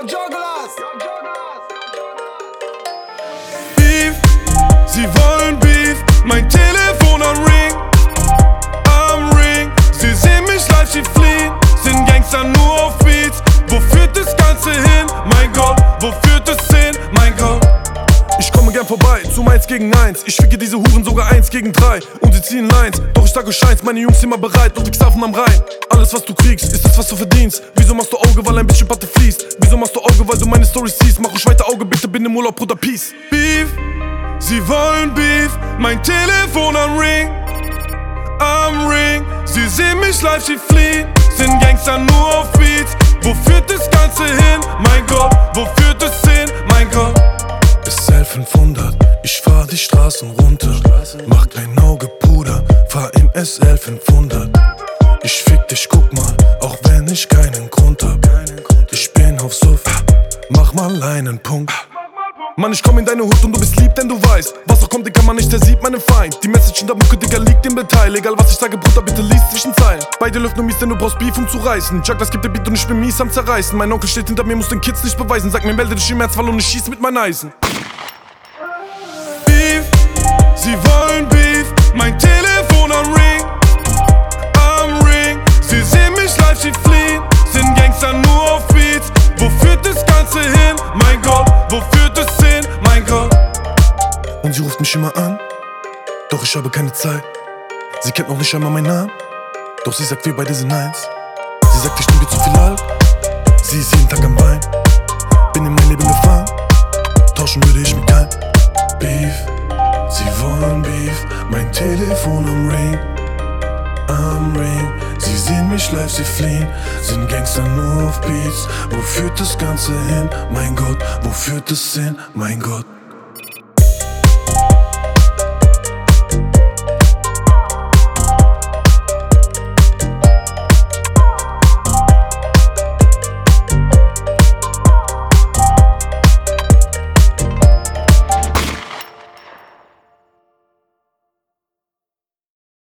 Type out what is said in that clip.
Beef, sie wollen Beef, mein Telefon am Ring. Sie sehen mich live, sie fliehen, sind Gangster nur auf Beats. Wo führt das Ganze hin? Mein Gott, wo führt es hin? Mein Gott. Ich komme gern vorbei, zum 1 gegen 1. Ich ficke diese Huren sogar 1 gegen 3. Und sie ziehen Lines, doch ich sage Scheins. Meine Jungs immer bereit und Wichsaffen am Rhein. Alles was du kriegst, ist das was du verdienst. Wieso machst du Auge, weil ein bisschen Patte fließt? Wieso machst du Auge, weil du meine Storys siehst? Mach ruhig weiter Auge, bitte bin im Urlaub, Bruder, Peace. Beef, sie wollen Beef, mein Telefon am Ring. Sie sehen mich live, sie fliehen, sind Gangster nur auf Beats. Wo führt das Ganze hin? Mein Gott, wo führt es hin? Mein Gott. SL 500, ich fahr die Straßen runter. Mach kein Auge, Bruder, fahr im SL 500. Ich fick dich, guck mal, auch wenn ich keinen Grund hab. Ich bin auf Suff, mach mal einen Punkt. Mann, ich komm in deine Hut und du bist lieb, denn du weißt, was auch kommt, Digga, Mann, nicht, der sieht meinen Feind. Die Message in der Mucke, Digga, liegt im Detail. Egal was ich sage, Bruder, bitte lies zwischen Zeilen. Bei dir läuft nur mies, denn du brauchst Beef, um zu reißen. Douglas gibt der Beat und ich bin mies am Zerreißen. Mein Onkel steht hinter mir, muss den Kids nicht beweisen. Sag mir, melde dich im Ernstfall und ich schieß mit meinen Eisen. Beef, sie wollen Beef, mein Telefon am Ring. Sie sehen mich live, sie fliehen, sind Gangster nur auf Beats. Wo führt das Ganze hin? Mein Gott, wo führt es hin? Mein Gott. Und sie ruft mich immer an, doch ich habe keine Zeit. Sie kennt noch nicht einmal meinen Namen, doch sie sagt, wir beide sind eins. Sie sagt, ich trinke zu viel Alk, sie ist jeden Tag am Bein. Bin in mein Leben gefangen, tauschen würde ich mit keinem. Beef, sie wollen Beef, mein Telefon am Ring. Sie sehen mich live, sie fliehen, sind Gangster nur auf Beats. Wo führt das Ganze hin? Mein Gott, wo führt es hin? Mein Gott.